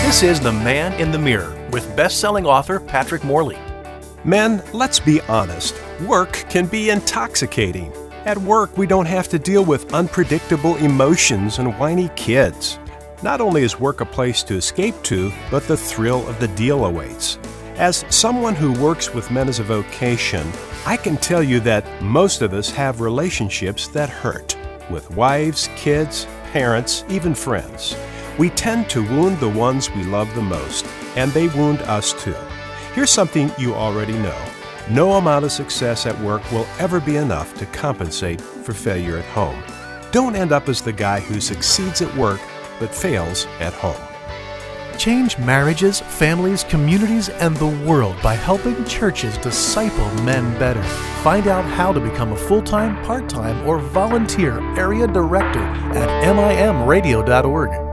This is The Man in the Mirror with best-selling author Patrick Morley. Men, let's be honest. Work can be intoxicating. At work, we don't have to deal with unpredictable emotions and whiny kids. Not only is work a place to escape to, but the thrill of the deal awaits. As someone who works with men as a vocation, I can tell you that most of us have relationships that hurt. With wives, kids, parents, even friends. We tend to wound the ones we love the most, and they wound us too. Here's something you already know. No amount of success at work will ever be enough to compensate for failure at home. Don't end up as the guy who succeeds at work but fails at home. Change marriages, families, communities, and the world by helping churches disciple men better. Find out how to become a full-time, part-time, or volunteer area director at mimradio.org.